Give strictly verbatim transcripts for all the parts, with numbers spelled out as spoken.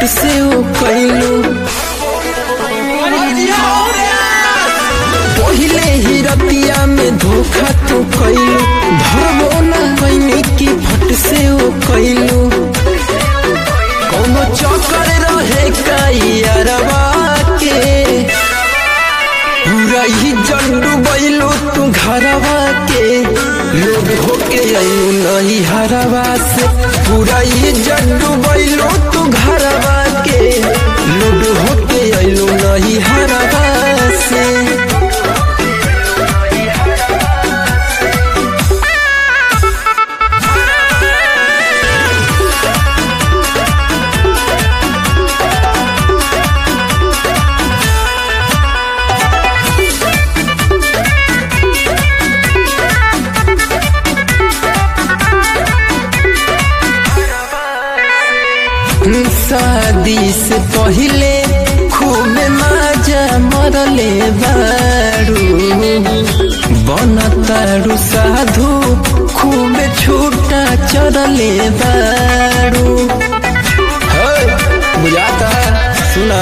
फट से ओ कैलू पहले ही रतिया में धोखा तो कैलू धरबो ना कैनी की फट से ओ कैलू कोनो चक्कर रहे कैरवा के पूरा ही जंडू बैलो तू घरवा के लोग होके आयु नहीं हरवा से पूरा ही जंडू बैलो तू घरवा के लोग होके आयु नहीं हरवा से। शादी से पहले खूब मजा मरले बारू बनतारू साधु खूब छूटा चरले बारू बुझाता सुना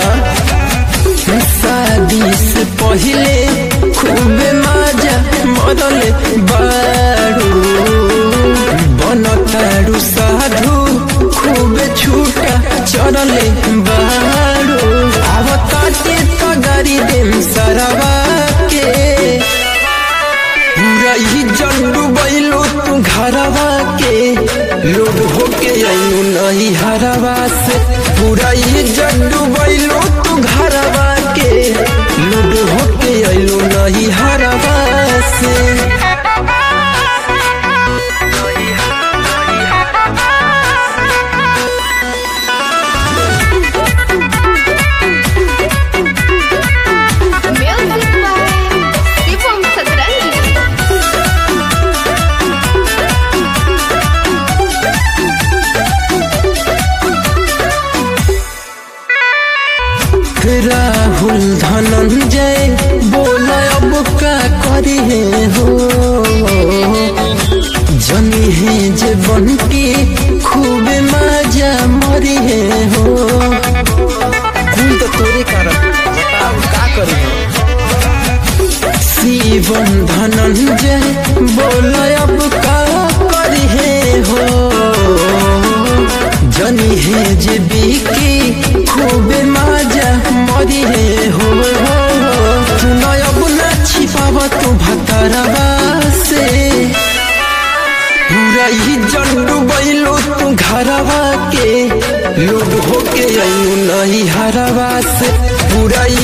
शादी से पहले खूब मजा मरले बारू बनतारू साधु खूब छूटा चरले बारू आवताते तगारी देम सरवा के पूरा ही जंडू बैलो तू घरवा के लोग होके आयु नहीं हरवा से पूरा ही जंडू बैलो तू घरवा के लोग होके आयु नहीं हरवा से। राहुल धनंजय बोला अब का करी है हो जनी है जे बनके खूब मजा मरी है हो कुल तो तोरे कारण बताओ का करी है शिवम धनंजय बोला अब का करी है हो जनी है जे बीकी खूब मजा मरी है हो सुनो अब ना छिपावा तू भतरवा से पूरा ही जंडू बैलो तू घरवा के लोग होके आयु नहीं हरवा से पूरा